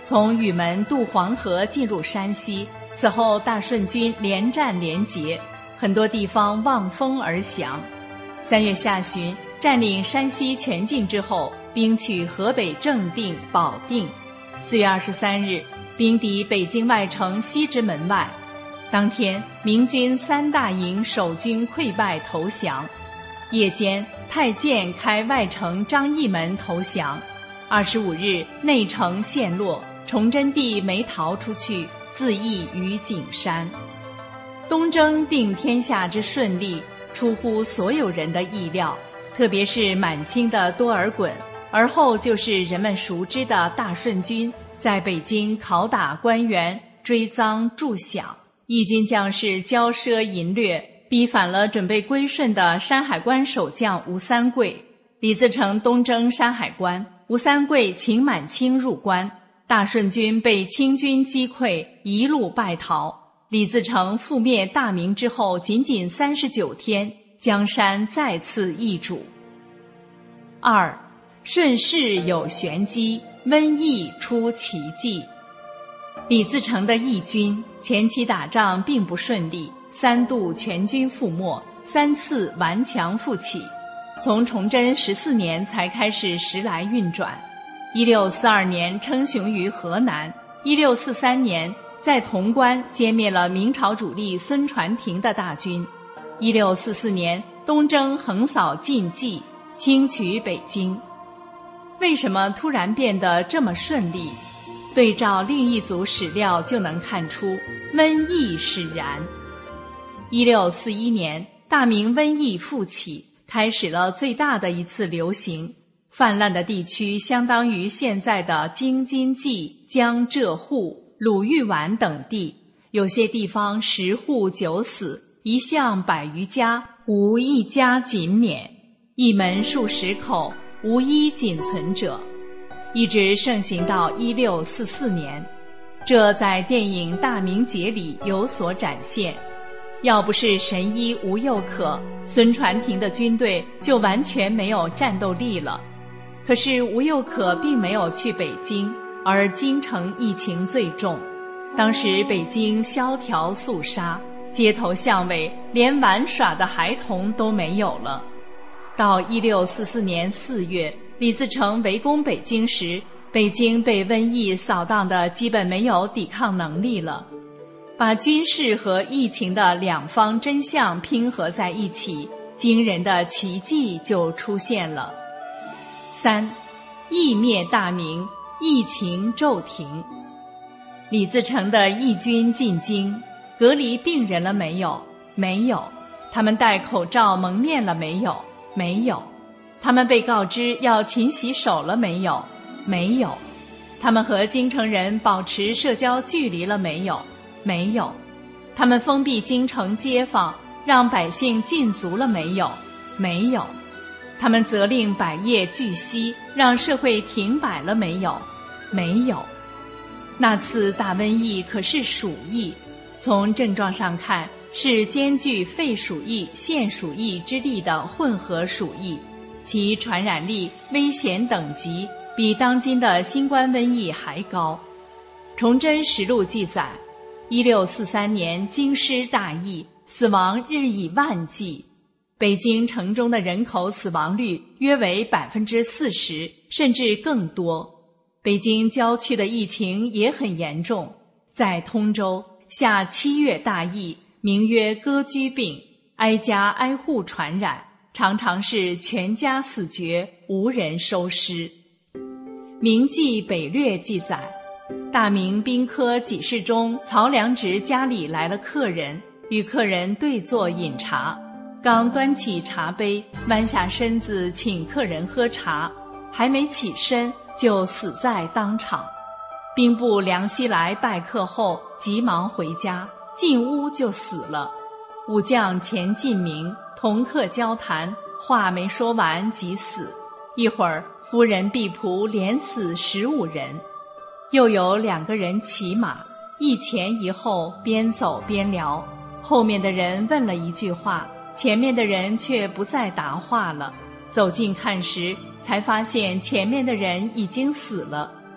从雨门渡黄河进入山西。此后大顺军连战连捷，很多地方望风而降。三月下旬占领山西全境之后，兵取河北正定、保定。四月二十三日，兵抵北京外城西直门外。当天，明军三大营守军溃败投降。夜间，太监开外城张义门投降。二十五日，内城陷落，崇祯帝没逃出去，自缢于景山。东征定天下之顺利，出乎所有人的意料，特别是满清的多尔衮，而后就是人们熟知的大顺军，在北京拷打官员，追赃助饷，义军将士骄奢淫掠，逼反了准备归顺的山海关守将吴三桂。李自成东征山海关，吴三桂请满清入关，大顺军被清军击溃，一路败逃。李自成覆灭大明之后，仅仅三十九天，江山再次易主。二，顺势有玄机，瘟疫出奇迹。李自成的义军前期打仗并不顺利，三度全军覆没，三次顽强复起，从崇祯十四年才开始时来运转。一六四二年称雄于河南，一六四三年在潼关歼灭了明朝主力孙传庭的大军。一六四四年东征横扫晋冀，轻取北京。为什么突然变得这么顺利？对照另一组史料就能看出，瘟疫使然。一六四一年，大明瘟疫复起，开始了最大的一次流行，泛滥的地区相当于现在的京津冀、江浙沪、鲁豫皖等地，有些地方十户九死，一巷百余家，无一家仅免，一门数十口，无一仅存者，一直盛行到一六四四年。这在电影《大明劫》里有所展现。要不是神医吴又可，孙传庭的军队就完全没有战斗力了。可是吴又可并没有去北京，而京城疫情最重。当时北京萧条肃杀，街头巷尾连玩耍的孩童都没有了。到一六四四年四月，李自成围攻北京时，北京被瘟疫扫荡的基本没有抵抗能力了。把军事和疫情的两方真相拼合在一起，惊人的奇迹就出现了。三，疫灭大明，疫情骤停。李自成的义军进京，隔离病人了没有？没有。他们戴口罩蒙面了没有？没有。他们被告知要勤洗手了没有？没有。他们和京城人保持社交距离了没有？没有。他们封闭京城街坊，让百姓禁足了没有？没有。他们责令百业俱息，让社会停摆了没有？没有。那次大瘟疫可是鼠疫，从症状上看是兼具肺鼠疫、腺鼠疫之力的混合鼠疫，其传染力、危险等级比当今的新冠瘟疫还高。崇祯实录记载，一六四三年京师大疫，死亡日以万计，北京城中的人口死亡率约为百分之四十，甚至更多。北京郊区的疫情也很严重，在通州下七月大疫，名曰割居病，挨家挨户传染，常常是全家死绝，无人收尸。明记北略记载，大明兵科给事中曹良直家里来了客人，与客人对坐饮茶，刚端起茶杯，弯下身子请客人喝茶，还没起身就死在当场。兵部梁熙来拜客后，急忙回家，进屋就死了。武将钱进明同客交谈，话没说完即死。一会儿，夫人婢仆连死十五人。又有两个人骑马，一前一后，边走边聊。后面的人问了一句话，前面的人却不再答话了。走近看时，才发现前面的人已经死了，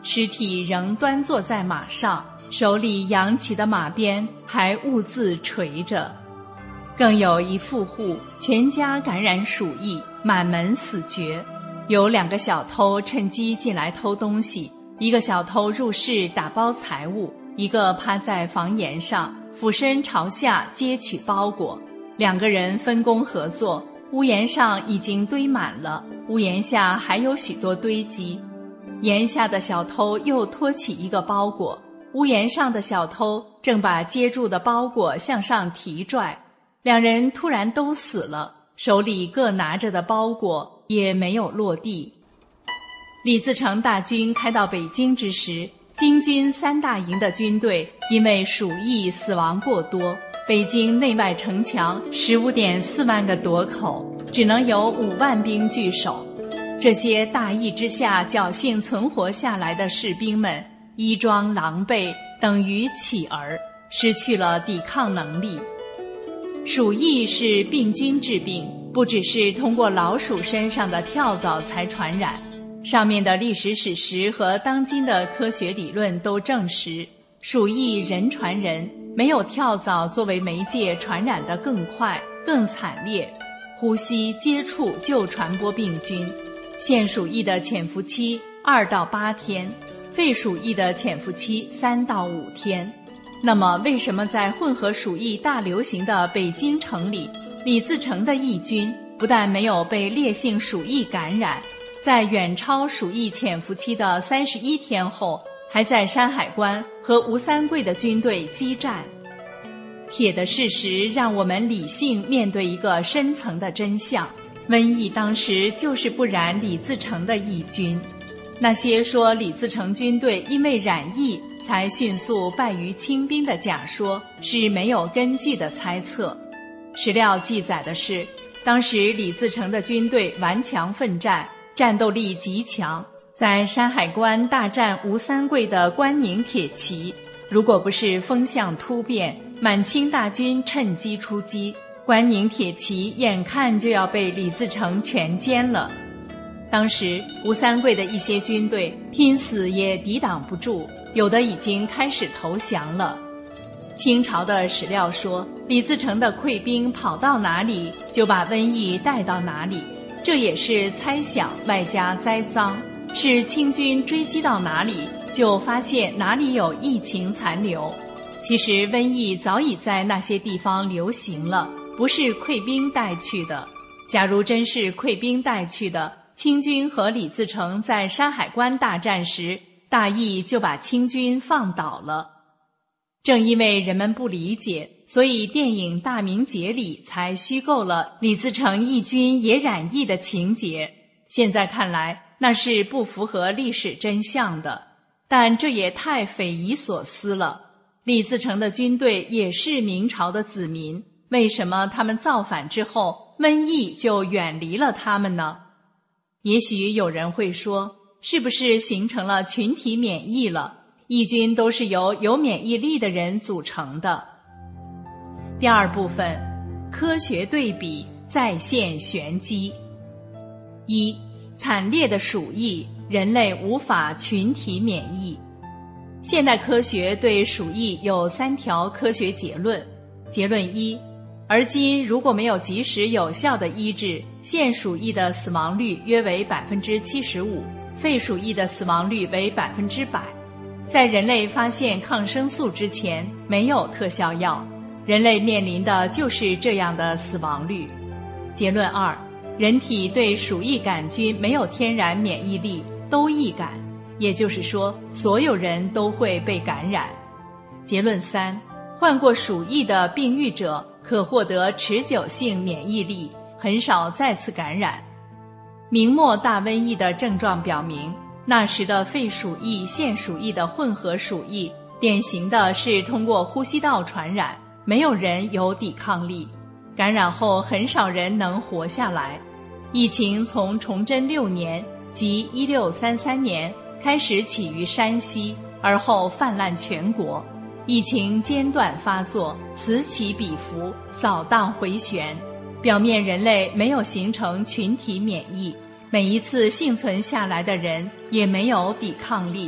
尸体仍端坐在马上，手里扬起的马鞭还兀自垂着。更有一富户全家感染鼠疫，满门死绝。有两个小偷趁机进来偷东西，一个小偷入室打包财物，一个趴在房檐上俯身朝下接取包裹。两个人分工合作，屋檐上已经堆满了，屋檐下还有许多堆积。檐下的小偷又托起一个包裹，屋檐上的小偷正把接住的包裹向上提拽。两人突然都死了，手里各拿着的包裹也没有落地。李自成大军开到北京之时，京军三大营的军队因为鼠疫死亡过多，北京内外城墙 十五点四万个垛口，只能有五万兵据守。这些大疫之下侥幸存活下来的士兵们，衣装狼狈，等于乞儿，失去了抵抗能力。鼠疫是病菌致病，不只是通过老鼠身上的跳蚤才传染。上面的历史史实和当今的科学理论都证实，鼠疫人传人，没有跳蚤作为媒介传染得更快更惨烈，呼吸接触就传播病菌。腺鼠疫的潜伏期二到八天，肺鼠疫的潜伏期三到五天。那么为什么在混合鼠疫大流行的北京城里，李自成的义军不但没有被烈性鼠疫感染，在远超鼠疫潜伏期的三十一天后，还在山海关和吴三桂的军队激战？铁的事实让我们理性面对一个深层的真相，瘟疫当时就是不染李自成的义军。那些说李自成军队因为染疫才迅速败于清兵的假说是没有根据的猜测。史料记载的是，当时李自成的军队顽强奋战，战斗力极强，在山海关大战吴三桂的关宁铁骑，如果不是风向突变，满清大军趁机出击，关宁铁骑眼看就要被李自成全歼了。当时吴三桂的一些军队拼死也抵挡不住，有的已经开始投降了。清朝的史料说，李自成的溃兵跑到哪里就把瘟疫带到哪里，这也是猜想外加栽赃，是清军追击到哪里就发现哪里有疫情残留。其实瘟疫早已在那些地方流行了，不是溃兵带去的。假如真是溃兵带去的，清军和李自成在山海关大战时，大意就把清军放倒了。正因为人们不理解，所以电影《大明节》里才虚构了李自成义军也染疫的情节。现在看来，那是不符合历史真相的，但这也太匪夷所思了。李自成的军队也是明朝的子民，为什么他们造反之后，瘟疫就远离了他们呢？也许有人会说，是不是形成了群体免疫了？义军都是由有免疫力的人组成的。第二部分，科学对比再现玄机。一，惨烈的鼠疫，人类无法群体免疫。现代科学对鼠疫有三条科学结论。结论一，而今如果没有及时有效的医治，腺鼠疫的死亡率约为 百分之七十五， 肺鼠疫的死亡率为 百分之百。在人类发现抗生素之前，没有特效药，人类面临的就是这样的死亡率。结论二，人体对鼠疫杆菌没有天然免疫力，都易感，也就是说，所有人都会被感染。结论三，患过鼠疫的病愈者可获得持久性免疫力，很少再次感染。明末大瘟疫的症状表明，那时的肺鼠疫、腺鼠疫的混合鼠疫，典型的是通过呼吸道传染，没有人有抵抗力，感染后很少人能活下来。疫情从崇祯六年即一六三三年开始起于山西，而后泛滥全国。疫情间断发作，此起彼伏，扫荡回旋，表面人类没有形成群体免疫，每一次幸存下来的人也没有抵抗力。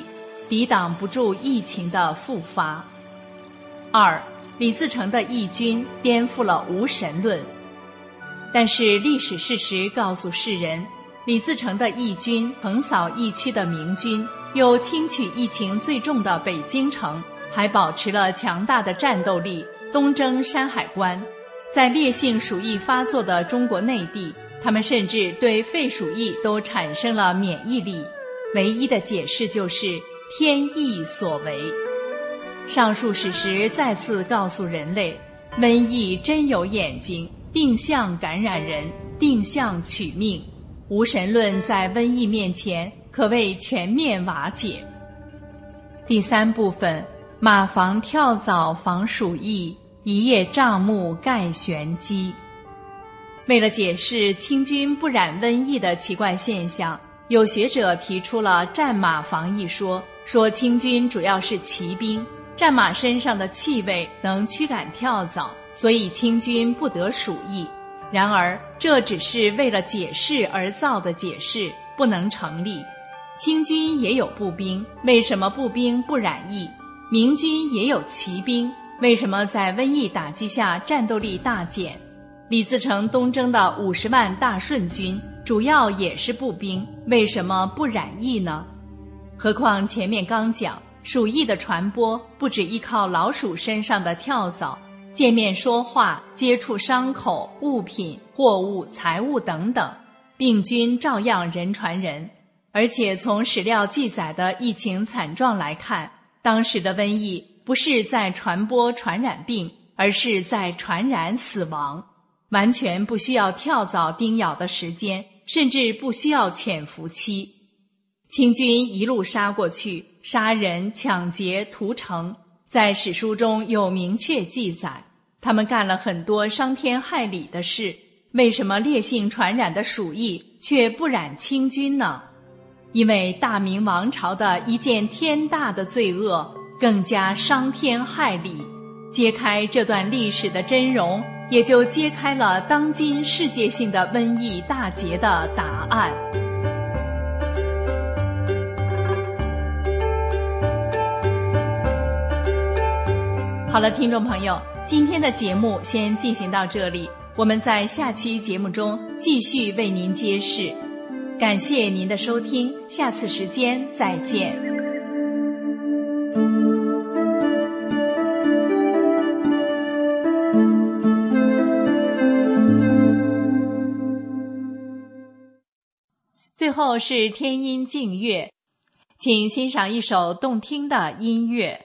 抵挡不住疫情的复发。二，李自成的义军颠覆了无神论。但是历史事实告诉世人，李自成的义军横扫疫区的明军，又轻取疫情最重的北京城，还保持了强大的战斗力，东征山海关。在烈性鼠疫发作的中国内地，他们甚至对肺鼠疫都产生了免疫力。唯一的解释就是天意所为。上述事实再次告诉人类，瘟疫真有眼睛，定向感染人，定向取命。无神论在瘟疫面前可谓全面瓦解。第三部分，马房跳蚤防鼠疫，一叶障目盖玄机。为了解释清军不染瘟疫的奇怪现象，有学者提出了战马防一说，说清军主要是骑兵，战马身上的气味能驱赶跳蚤，所以清军不得鼠疫。然而这只是为了解释而造的解释，不能成立。清军也有步兵，为什么步兵不染疫？明军也有骑兵，为什么在瘟疫打击下战斗力大减？李自成东征的五十万大顺军主要也是步兵，为什么不染疫呢？何况前面刚讲，鼠疫的传播不只依靠老鼠身上的跳蚤，见面说话、接触伤口、物品、货物、财物等等，病菌照样人传人。而且从史料记载的疫情惨状来看，当时的瘟疫不是在传播传染病，而是在传染死亡，完全不需要跳蚤叮咬的时间，甚至不需要潜伏期。清军一路杀过去，杀人、抢劫、屠城，在史书中有明确记载，他们干了很多伤天害理的事。为什么烈性传染的鼠疫却不染清军呢？因为大明王朝的一件天大的罪恶更加伤天害理。揭开这段历史的真容，也就揭开了当今世界性的瘟疫大劫的答案。好了，听众朋友，今天的节目先进行到这里，我们在下期节目中继续为您揭示。感谢您的收听，下次时间再见。最后是天音静乐，请欣赏一首动听的音乐。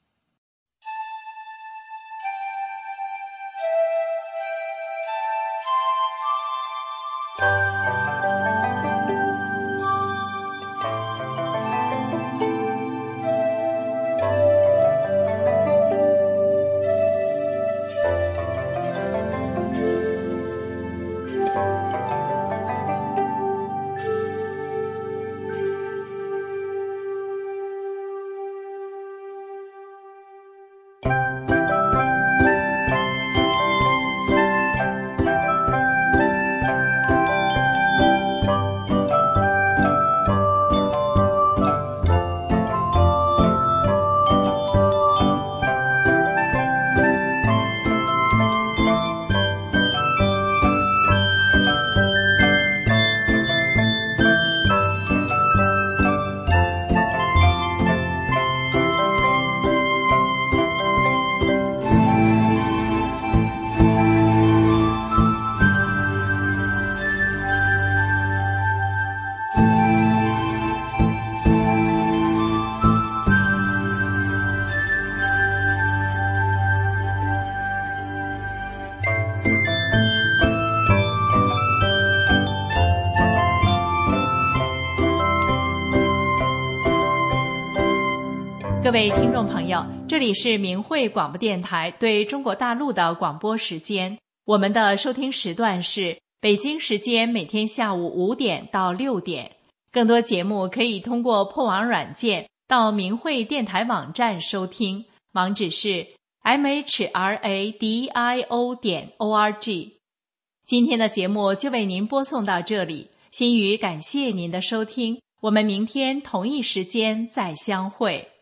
各位听众朋友，这里是明慧广播电台对中国大陆的广播时间，我们的收听时段是北京时间每天下午五点到六点。更多节目可以通过破网软件到明慧电台网站收听，网址是 m h r a d i o 点 o r g。 今天的节目就为您播送到这里，心语感谢您的收听， 我们明天同一时间再相会。